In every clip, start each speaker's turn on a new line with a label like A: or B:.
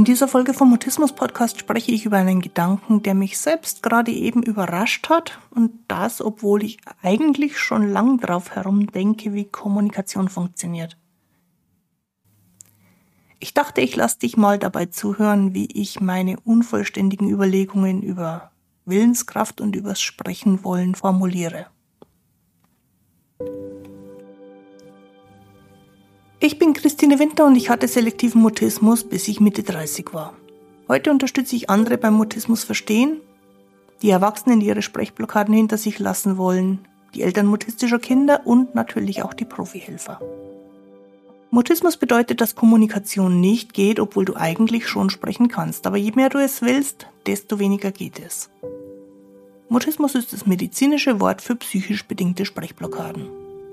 A: In dieser Folge vom Mutismus-Podcast spreche ich über einen Gedanken, der mich selbst gerade eben überrascht hat. Und das, obwohl ich eigentlich schon lang drauf herumdenke, wie Kommunikation funktioniert. Ich dachte, ich lasse dich mal dabei zuhören, wie ich meine unvollständigen Überlegungen über Willenskraft und übers Sprechen wollen formuliere. Ich bin Christine Winter und ich hatte selektiven Mutismus, bis ich Mitte 30 war. Heute unterstütze ich andere beim Mutismus verstehen, die Erwachsenen, die ihre Sprechblockaden hinter sich lassen wollen, die Eltern mutistischer Kinder und natürlich auch die Profihelfer. Mutismus bedeutet, dass Kommunikation nicht geht, obwohl du eigentlich schon sprechen kannst. Aber je mehr du es willst, desto weniger geht es. Mutismus ist das medizinische Wort für psychisch bedingte Sprechblockaden.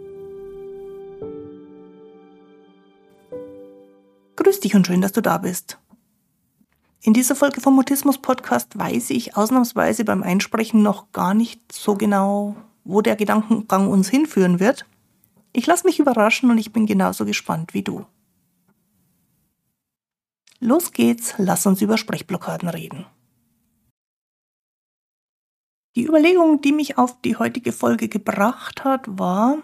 A: Grüß dich und schön, dass du da bist. In dieser Folge vom Mutismus-Podcast weiß ich ausnahmsweise beim Einsprechen noch gar nicht so genau, wo der Gedankengang uns hinführen wird. Ich lasse mich überraschen und ich bin genauso gespannt wie du. Los geht's, lass uns über Sprechblockaden reden. Die Überlegung, die mich auf die heutige Folge gebracht hat, war,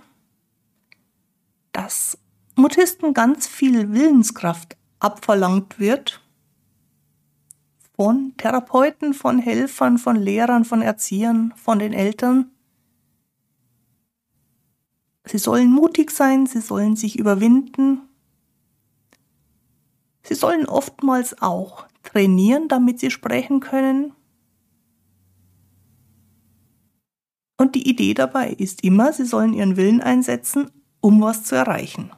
A: dass Mutisten ganz viel Willenskraft abverlangt wird von Therapeuten, von Helfern, von Lehrern, von Erziehern, von den Eltern. Sie sollen mutig sein, sie sollen sich überwinden. Sie sollen oftmals auch trainieren, damit sie sprechen können. Und die Idee dabei ist immer, sie sollen ihren Willen einsetzen, um was zu erreichen.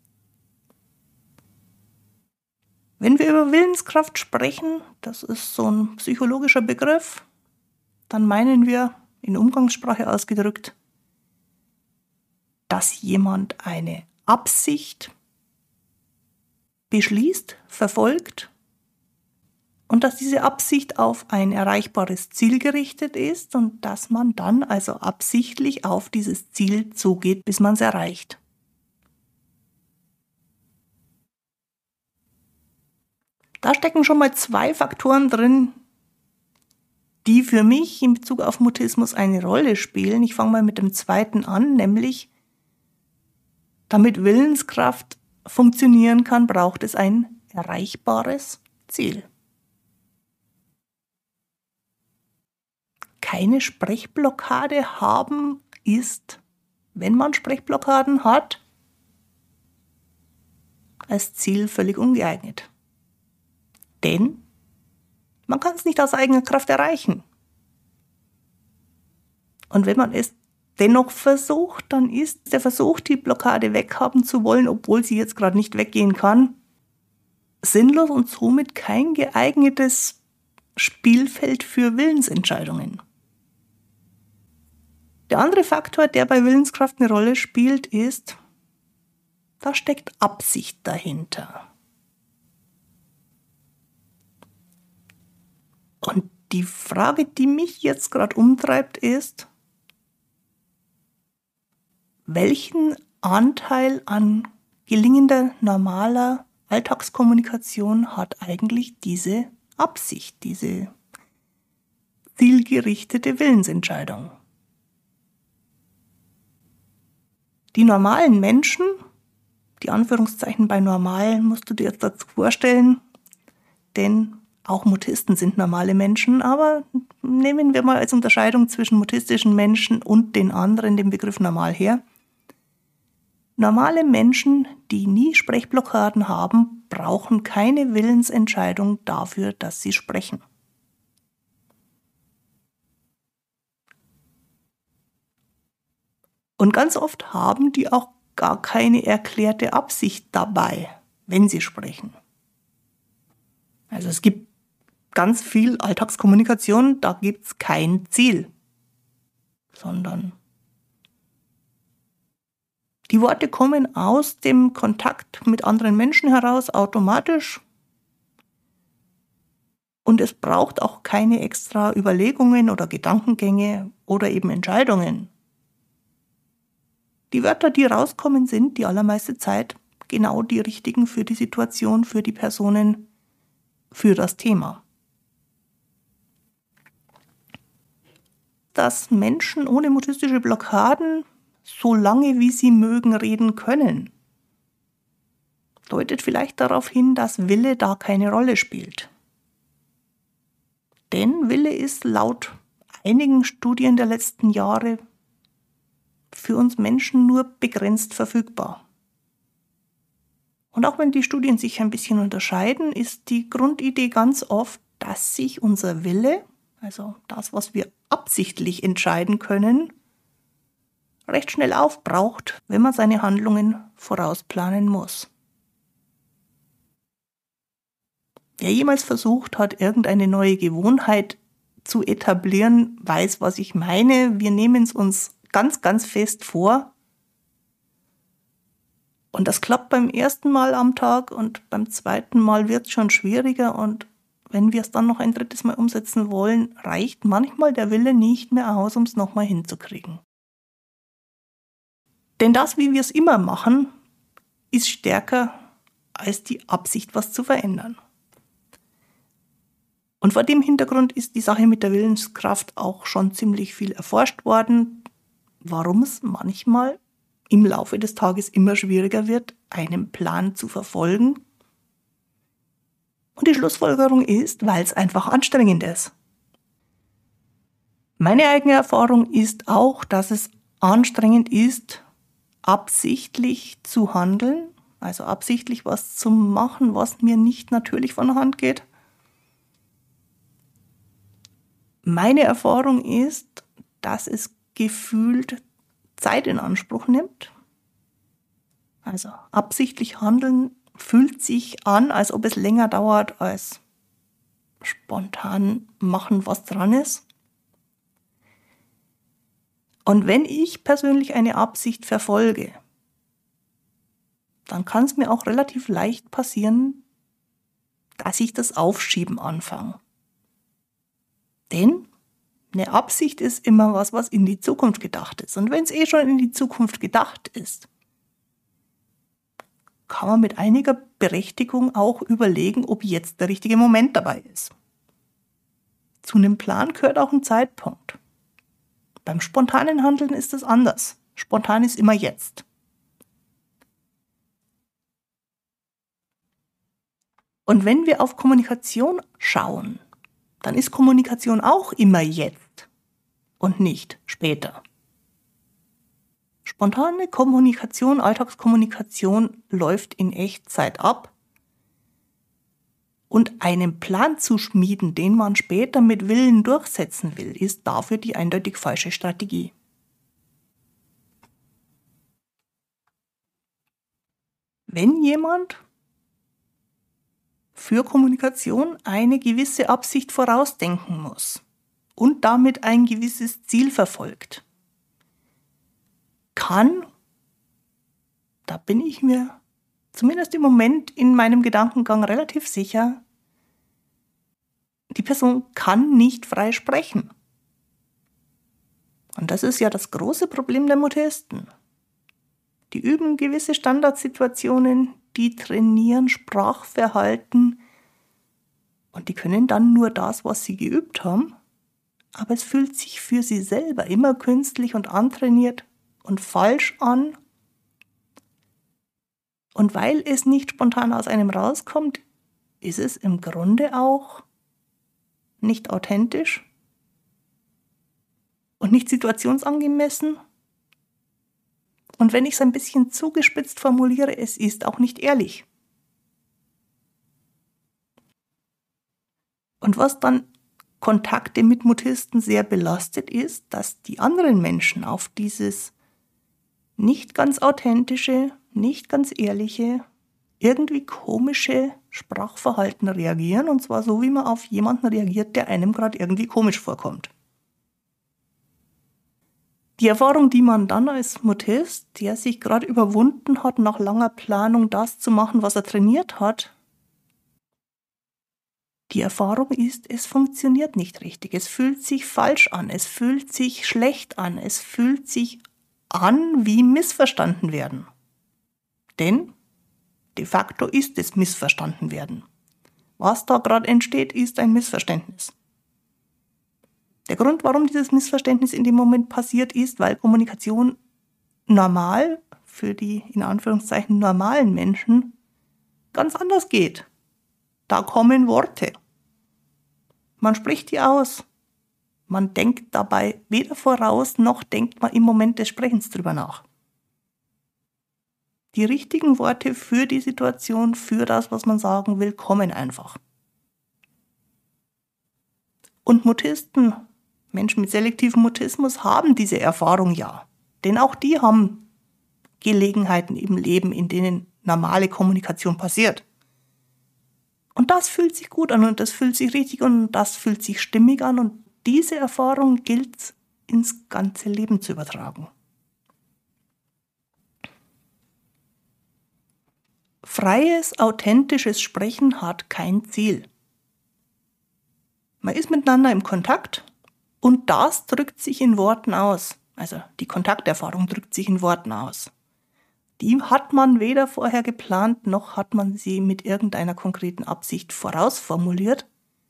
A: Wenn wir über Willenskraft sprechen, das ist so ein psychologischer Begriff, dann meinen wir, in Umgangssprache ausgedrückt, dass jemand eine Absicht beschließt, verfolgt und dass diese Absicht auf ein erreichbares Ziel gerichtet ist und dass man dann also absichtlich auf dieses Ziel zugeht, bis man es erreicht. Da stecken schon mal 2 Faktoren drin, die für mich in Bezug auf Mutismus eine Rolle spielen. Ich fange mal mit dem zweiten an, nämlich damit Willenskraft funktionieren kann, braucht es ein erreichbares Ziel. Keine Sprechblockade haben ist, wenn man Sprechblockaden hat, als Ziel völlig ungeeignet. Denn man kann es nicht aus eigener Kraft erreichen. Und wenn man es dennoch versucht, dann ist der Versuch, die Blockade weghaben zu wollen, obwohl sie jetzt gerade nicht weggehen kann, sinnlos und somit kein geeignetes Spielfeld für Willensentscheidungen. Der andere Faktor, der bei Willenskraft eine Rolle spielt, ist, da steckt Absicht dahinter. Und die Frage, die mich jetzt gerade umtreibt, ist, welchen Anteil an gelingender, normaler Alltagskommunikation hat eigentlich diese Absicht, diese zielgerichtete Willensentscheidung? Die normalen Menschen, die Anführungszeichen bei normal musst du dir jetzt dazu vorstellen, denn auch Mutisten sind normale Menschen, aber nehmen wir mal als Unterscheidung zwischen mutistischen Menschen und den anderen den Begriff normal her. Normale Menschen, die nie Sprechblockaden haben, brauchen keine Willensentscheidung dafür, dass sie sprechen. Und ganz oft haben die auch gar keine erklärte Absicht dabei, wenn sie sprechen. Also es gibt ganz viel Alltagskommunikation, da gibt es kein Ziel, sondern die Worte kommen aus dem Kontakt mit anderen Menschen heraus automatisch und es braucht auch keine extra Überlegungen oder Gedankengänge oder eben Entscheidungen. Die Wörter, die rauskommen, sind die allermeiste Zeit genau die richtigen für die Situation, für die Personen, für das Thema. Dass Menschen ohne mutistische Blockaden so lange wie sie mögen reden können, deutet vielleicht darauf hin, dass Wille da keine Rolle spielt. Denn Wille ist laut einigen Studien der letzten Jahre für uns Menschen nur begrenzt verfügbar. Und auch wenn die Studien sich ein bisschen unterscheiden, ist die Grundidee ganz oft, dass sich unser Wille, also das, was wir absichtlich entscheiden können, recht schnell aufbraucht, wenn man seine Handlungen vorausplanen muss. Wer jemals versucht hat, irgendeine neue Gewohnheit zu etablieren, weiß, was ich meine. Wir nehmen es uns ganz, ganz fest vor. Und das klappt beim ersten Mal am Tag und beim zweiten Mal wird es schon schwieriger. Und wenn wir es dann noch ein drittes Mal umsetzen wollen, reicht manchmal der Wille nicht mehr aus, um es nochmal hinzukriegen. Denn das, wie wir es immer machen, ist stärker als die Absicht, was zu verändern. Und vor dem Hintergrund ist die Sache mit der Willenskraft auch schon ziemlich viel erforscht worden, warum es manchmal im Laufe des Tages immer schwieriger wird, einen Plan zu verfolgen. Und die Schlussfolgerung ist, weil es einfach anstrengend ist. Meine eigene Erfahrung ist auch, dass es anstrengend ist, absichtlich zu handeln, also absichtlich was zu machen, was mir nicht natürlich von der Hand geht. Meine Erfahrung ist, dass es gefühlt Zeit in Anspruch nimmt. Also absichtlich handeln fühlt sich an, als ob es länger dauert als spontan machen, was dran ist. Und wenn ich persönlich eine Absicht verfolge, dann kann es mir auch relativ leicht passieren, dass ich das Aufschieben anfange. Denn eine Absicht ist immer was in die Zukunft gedacht ist. Und wenn es schon in die Zukunft gedacht ist, kann man mit einiger Berechtigung auch überlegen, ob jetzt der richtige Moment dabei ist. Zu einem Plan gehört auch ein Zeitpunkt. Beim spontanen Handeln ist es anders. Spontan ist immer jetzt. Und wenn wir auf Kommunikation schauen, dann ist Kommunikation auch immer jetzt und nicht später. Spontane Kommunikation, Alltagskommunikation läuft in Echtzeit ab. Und einen Plan zu schmieden, den man später mit Willen durchsetzen will, ist dafür die eindeutig falsche Strategie. Wenn jemand für Kommunikation eine gewisse Absicht vorausdenken muss und damit ein gewisses Ziel verfolgt, da bin ich mir zumindest im Moment in meinem Gedankengang relativ sicher, die Person kann nicht frei sprechen. Und das ist ja das große Problem der Mutisten. Die üben gewisse Standardsituationen, die trainieren Sprachverhalten und die können dann nur das, was sie geübt haben, aber es fühlt sich für sie selber immer künstlich und antrainiert und falsch an. Und weil es nicht spontan aus einem rauskommt, ist es im Grunde auch nicht authentisch und nicht situationsangemessen. Und wenn ich es ein bisschen zugespitzt formuliere, es ist auch nicht ehrlich. Und was dann Kontakte mit Mutisten sehr belastet ist, dass die anderen Menschen auf dieses nicht ganz authentische, nicht ganz ehrliche, irgendwie komische Sprachverhalten reagieren. Und zwar so, wie man auf jemanden reagiert, der einem gerade irgendwie komisch vorkommt. Die Erfahrung, die man dann als Mutist, der sich gerade überwunden hat, nach langer Planung das zu machen, was er trainiert hat, die Erfahrung ist, es funktioniert nicht richtig. Es fühlt sich falsch an, es fühlt sich schlecht an, es fühlt sich an wie missverstanden werden. Denn de facto ist es missverstanden werden. Was da gerade entsteht, ist ein Missverständnis. Der Grund, warum dieses Missverständnis in dem Moment passiert, ist, weil Kommunikation normal, für die in Anführungszeichen normalen Menschen, ganz anders geht. Da kommen Worte. Man spricht die aus. Man denkt dabei weder voraus, noch denkt man im Moment des Sprechens drüber nach. Die richtigen Worte für die Situation, für das, was man sagen will, kommen einfach. Und Mutisten, Menschen mit selektivem Mutismus, haben diese Erfahrung ja. Denn auch die haben Gelegenheiten im Leben, in denen normale Kommunikation passiert. Und das fühlt sich gut an und das fühlt sich richtig an und das fühlt sich stimmig an und diese Erfahrung gilt es ins ganze Leben zu übertragen. Freies, authentisches Sprechen hat kein Ziel. Man ist miteinander im Kontakt und das drückt sich in Worten aus. Also die Kontakterfahrung drückt sich in Worten aus. Die hat man weder vorher geplant, noch hat man sie mit irgendeiner konkreten Absicht vorausformuliert.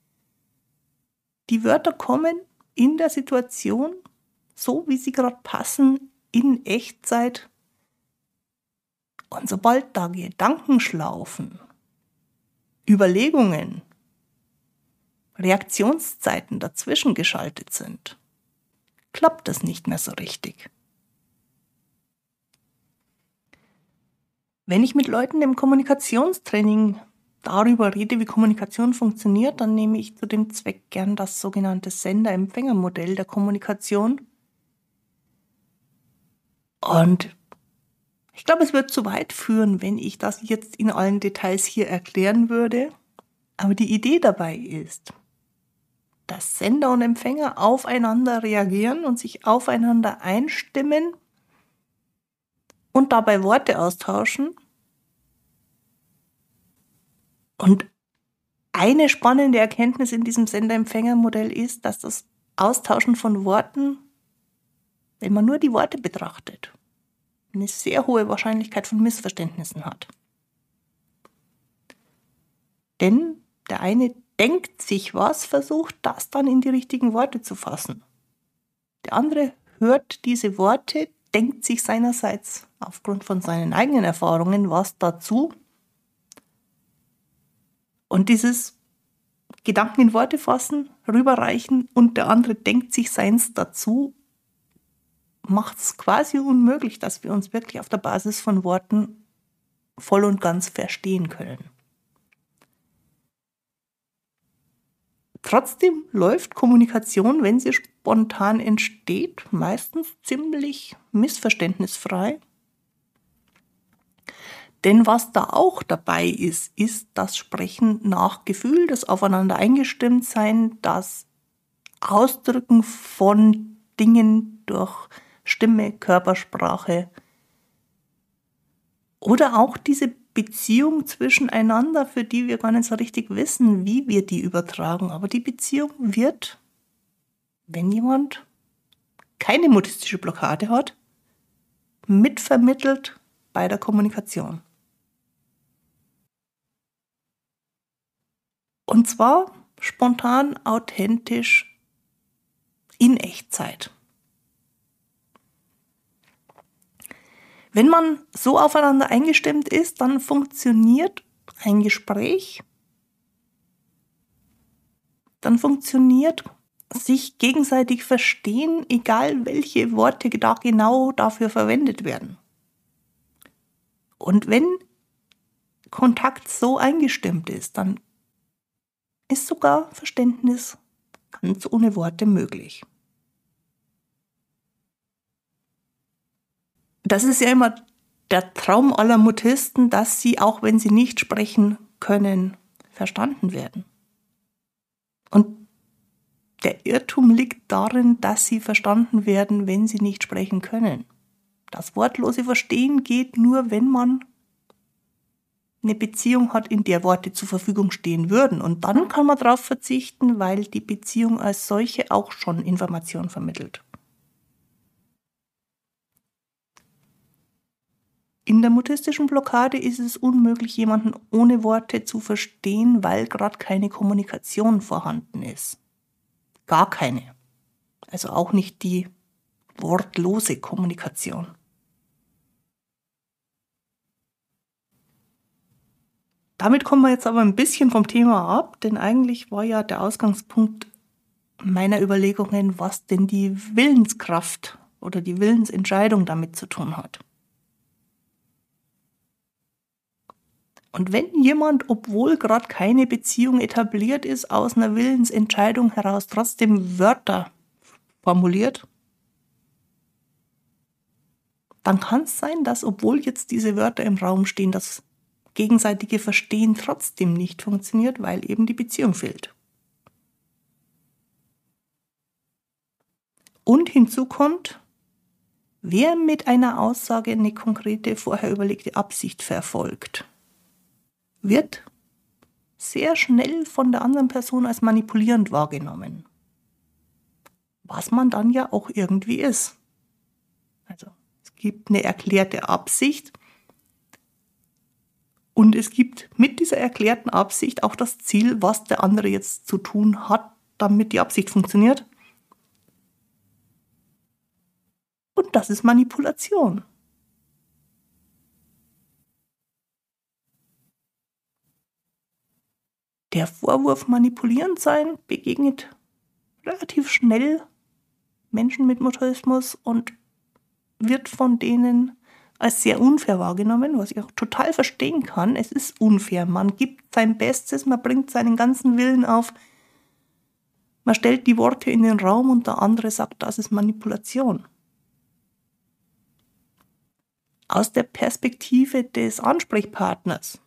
A: Die Wörter kommen in der Situation, so wie sie gerade passen, in Echtzeit. Und sobald da Gedankenschlaufen, Überlegungen, Reaktionszeiten dazwischen geschaltet sind, klappt das nicht mehr so richtig. Wenn ich mit Leuten im Kommunikationstraining darüber rede, wie Kommunikation funktioniert, dann nehme ich zu dem Zweck gern das sogenannte Sender-Empfänger-Modell der Kommunikation. Und ich glaube, es wird zu weit führen, wenn ich das jetzt in allen Details hier erklären würde. Aber die Idee dabei ist, dass Sender und Empfänger aufeinander reagieren und sich aufeinander einstimmen und dabei Worte austauschen. Und eine spannende Erkenntnis in diesem Sender-Empfänger-Modell ist, dass das Austauschen von Worten, wenn man nur die Worte betrachtet, eine sehr hohe Wahrscheinlichkeit von Missverständnissen hat. Denn der eine denkt sich was, versucht das dann in die richtigen Worte zu fassen. Der andere hört diese Worte, denkt sich seinerseits aufgrund von seinen eigenen Erfahrungen was dazu. Und dieses Gedanken in Worte fassen, rüberreichen und der andere denkt sich seins dazu, macht es quasi unmöglich, dass wir uns wirklich auf der Basis von Worten voll und ganz verstehen können. Trotzdem läuft Kommunikation, wenn sie spontan entsteht, meistens ziemlich missverständnisfrei. Denn was da auch dabei ist, ist das Sprechen nach Gefühl, das Aufeinander eingestimmt sein, das Ausdrücken von Dingen durch Stimme, Körpersprache oder auch diese Beziehung zwischeneinander, für die wir gar nicht so richtig wissen, wie wir die übertragen. Aber die Beziehung wird, wenn jemand keine mutistische Blockade hat, mitvermittelt bei der Kommunikation. Und zwar spontan, authentisch, in Echtzeit. Wenn man so aufeinander eingestimmt ist, dann funktioniert ein Gespräch, dann funktioniert sich gegenseitig verstehen, egal welche Worte da genau dafür verwendet werden. Und wenn Kontakt so eingestimmt ist, dann ist sogar Verständnis ganz ohne Worte möglich. Das ist ja immer der Traum aller Mutisten, dass sie, auch wenn sie nicht sprechen können, verstanden werden. Und der Irrtum liegt darin, dass sie verstanden werden, wenn sie nicht sprechen können. Das wortlose Verstehen geht nur, wenn man eine Beziehung hat, in der Worte zur Verfügung stehen würden. Und dann kann man darauf verzichten, weil die Beziehung als solche auch schon Information vermittelt. In In der mutistischen Blockade ist es unmöglich, jemanden ohne Worte zu verstehen, weil gerade keine Kommunikation vorhanden ist. Gar keine. Also auch nicht die wortlose Kommunikation. Damit kommen wir jetzt aber ein bisschen vom Thema ab, denn eigentlich war ja der Ausgangspunkt meiner Überlegungen, was denn die Willenskraft oder die Willensentscheidung damit zu tun hat. Und wenn jemand, obwohl gerade keine Beziehung etabliert ist, aus einer Willensentscheidung heraus trotzdem Wörter formuliert, dann kann es sein, dass, obwohl jetzt diese Wörter im Raum stehen, das gegenseitige Verstehen trotzdem nicht funktioniert, weil eben die Beziehung fehlt. Und hinzu kommt, wer mit einer Aussage eine konkrete, vorher überlegte Absicht verfolgt, wird sehr schnell von der anderen Person als manipulierend wahrgenommen. Was man dann ja auch irgendwie ist. Also es gibt eine erklärte Absicht und es gibt mit dieser erklärten Absicht auch das Ziel, was der andere jetzt zu tun hat, damit die Absicht funktioniert. Und das ist Manipulation. Der Vorwurf manipulierend sein begegnet relativ schnell Menschen mit Mutismus und wird von denen als sehr unfair wahrgenommen, was ich auch total verstehen kann. Es ist unfair. Man gibt sein Bestes, man bringt seinen ganzen Willen auf, man stellt die Worte in den Raum und der andere sagt, das ist Manipulation. Aus der Perspektive des Ansprechpartners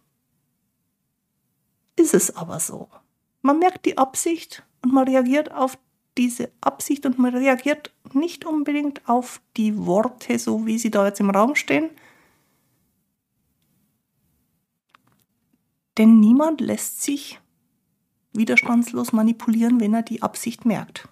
A: ist es aber so. Man merkt die Absicht und man reagiert auf diese Absicht und man reagiert nicht unbedingt auf die Worte, so wie sie da jetzt im Raum stehen. Denn niemand lässt sich widerstandslos manipulieren, wenn er die Absicht merkt.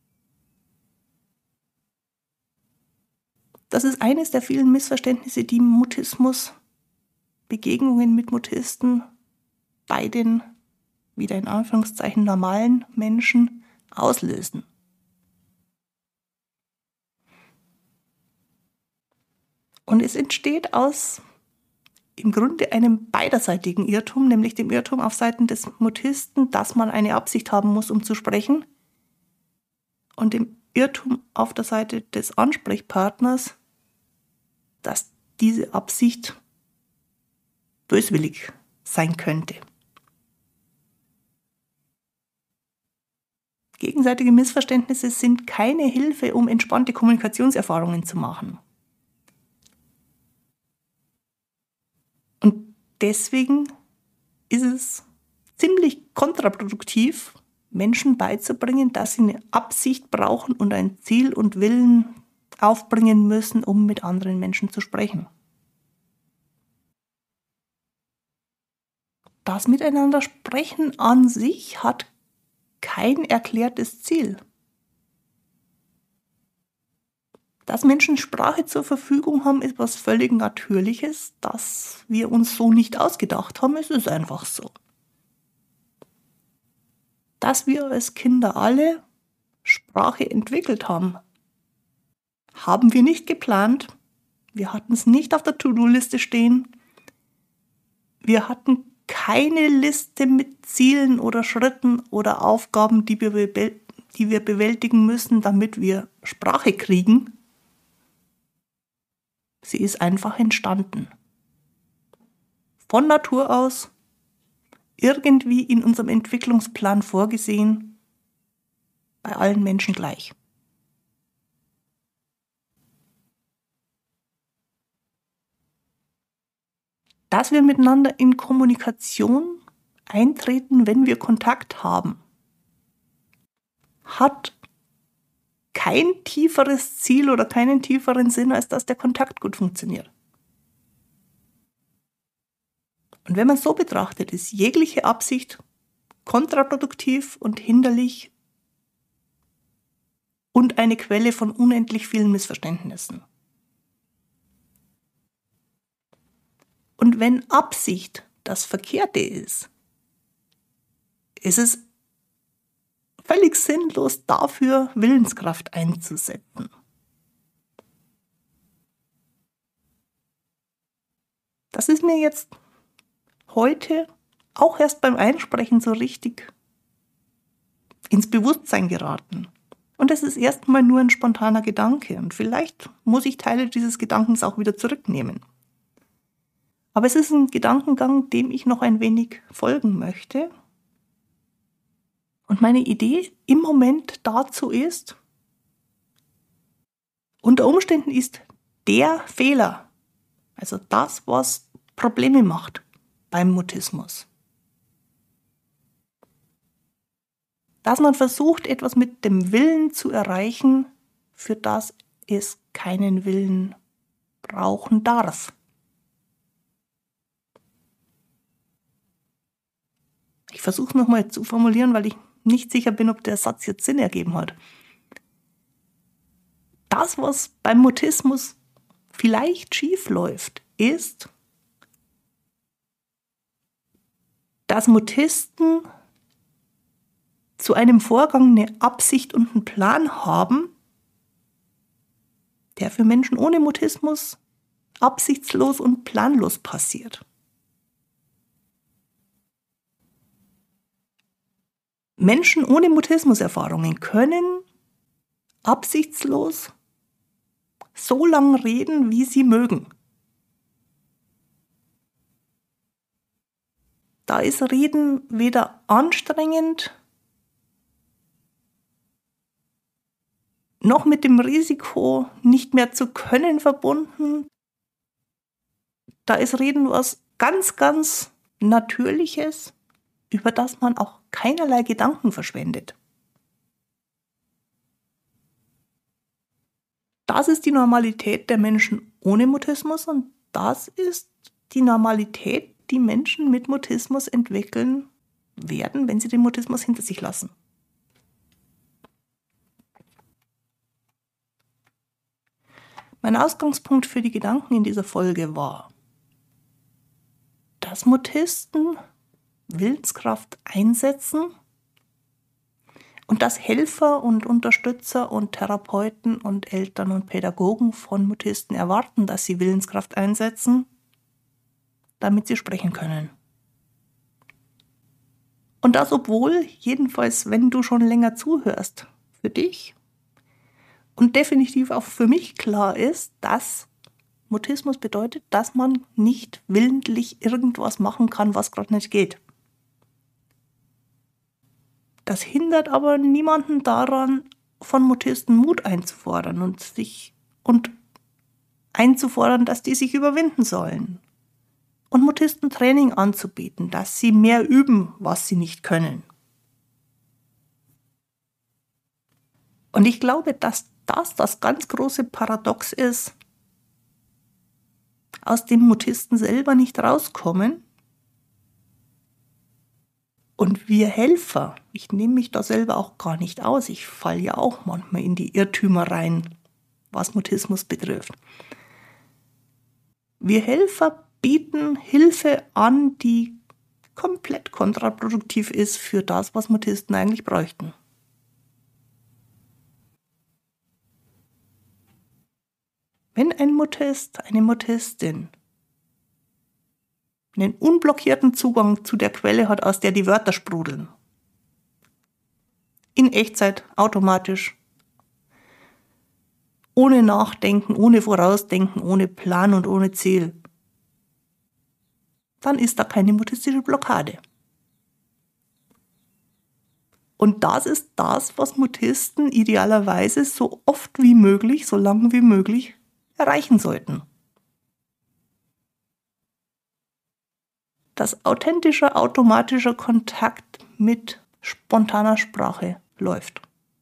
A: Das ist eines der vielen Missverständnisse, die Mutismus, Begegnungen mit Mutisten bei den, wieder in Anführungszeichen, normalen Menschen auslösen. Und es entsteht aus im Grunde einem beiderseitigen Irrtum, nämlich dem Irrtum auf Seiten des Mutisten, dass man eine Absicht haben muss, um zu sprechen, und dem Irrtum auf der Seite des Ansprechpartners, dass diese Absicht böswillig sein könnte. Gegenseitige Missverständnisse sind keine Hilfe, um entspannte Kommunikationserfahrungen zu machen. Und deswegen ist es ziemlich kontraproduktiv, Menschen beizubringen, dass sie eine Absicht brauchen und ein Ziel und Willen aufbringen müssen, um mit anderen Menschen zu sprechen. Das Miteinander sprechen an sich hat kein erklärtes Ziel. Dass Menschen Sprache zur Verfügung haben, ist was völlig Natürliches, das wir uns so nicht ausgedacht haben. Es ist einfach so. Dass wir als Kinder alle Sprache entwickelt haben, haben wir nicht geplant. Wir hatten es nicht auf der To-Do-Liste stehen. Wir hatten keine Liste mit Zielen oder Schritten oder Aufgaben, die wir bewältigen müssen, damit wir Sprache kriegen. Sie ist einfach entstanden. Von Natur aus, irgendwie in unserem Entwicklungsplan vorgesehen, bei allen Menschen gleich. Dass wir miteinander in Kommunikation eintreten, wenn wir Kontakt haben, hat kein tieferes Ziel oder keinen tieferen Sinn, als dass der Kontakt gut funktioniert. Und wenn man so betrachtet, ist jegliche Absicht kontraproduktiv und hinderlich und eine Quelle von unendlich vielen Missverständnissen. Und wenn Absicht das Verkehrte ist es völlig sinnlos, dafür Willenskraft einzusetzen. Das ist mir jetzt heute auch erst beim Einsprechen so richtig ins Bewusstsein geraten. Und es ist erstmal nur ein spontaner Gedanke und vielleicht muss ich Teile dieses Gedankens auch wieder zurücknehmen. Aber es ist ein Gedankengang, dem ich noch ein wenig folgen möchte. Und meine Idee im Moment dazu ist, unter Umständen ist der Fehler, also das, was Probleme macht beim Mutismus, dass man versucht, etwas mit dem Willen zu erreichen, für das es keinen Willen brauchen darf. Ich versuche es nochmal zu formulieren, weil ich nicht sicher bin, ob der Satz jetzt Sinn ergeben hat. Das, was beim Mutismus vielleicht schief läuft, ist, dass Mutisten zu einem Vorgang eine Absicht und einen Plan haben, der für Menschen ohne Mutismus absichtslos und planlos passiert. Menschen ohne Mutismuserfahrungen können absichtslos so lange reden, wie sie mögen. Da ist Reden weder anstrengend noch mit dem Risiko, nicht mehr zu können, verbunden. Da ist Reden was ganz, ganz Natürliches, über das man auch keinerlei Gedanken verschwendet. Das ist die Normalität der Menschen ohne Mutismus und das ist die Normalität, die Menschen mit Mutismus entwickeln werden, wenn sie den Mutismus hinter sich lassen. Mein Ausgangspunkt für die Gedanken in dieser Folge war, dass Mutisten Willenskraft einsetzen und dass Helfer und Unterstützer und Therapeuten und Eltern und Pädagogen von Mutisten erwarten, dass sie Willenskraft einsetzen, damit sie sprechen können. Und das, obwohl, jedenfalls, wenn du schon länger zuhörst, für dich und definitiv auch für mich klar ist, dass Mutismus bedeutet, dass man nicht willentlich irgendwas machen kann, was gerade nicht geht. Das hindert aber niemanden daran, von Mutisten Mut einzufordern und einzufordern, dass die sich überwinden sollen. Und Mutisten Training anzubieten, dass sie mehr üben, was sie nicht können. Und ich glaube, dass das ganz große Paradox ist, aus dem Mutisten selber nicht rauskommen. Und wir Helfer, ich nehme mich da selber auch gar nicht aus, ich falle ja auch manchmal in die Irrtümer rein, was Mutismus betrifft. Wir Helfer bieten Hilfe an, die komplett kontraproduktiv ist für das, was Mutisten eigentlich bräuchten. Wenn ein Mutist, eine Mutistin einen unblockierten Zugang zu der Quelle hat, aus der die Wörter sprudeln, in Echtzeit, automatisch, ohne Nachdenken, ohne Vorausdenken, ohne Plan und ohne Ziel, dann ist da keine mutistische Blockade. Und das ist das, was Mutisten idealerweise so oft wie möglich, so lange wie möglich erreichen sollten. Dass authentischer, automatischer Kontakt mit spontaner Sprache läuft.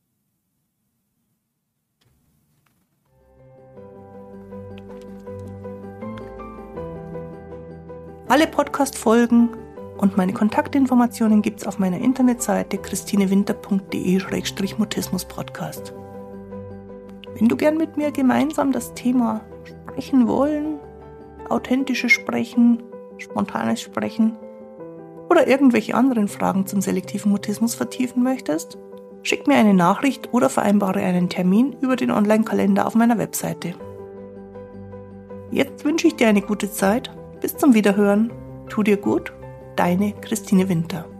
A: Alle Podcast-Folgen und meine Kontaktinformationen gibt's auf meiner Internetseite christinewinter.de/mutismus-podcast. Wenn du gern mit mir gemeinsam das Thema sprechen wollen, authentisches Sprechen, spontanes Sprechen oder irgendwelche anderen Fragen zum selektiven Mutismus vertiefen möchtest, schick mir eine Nachricht oder vereinbare einen Termin über den Online-Kalender auf meiner Webseite. Jetzt wünsche ich dir eine gute Zeit. Bis zum Wiederhören. Tu dir gut. Deine Christine Winter.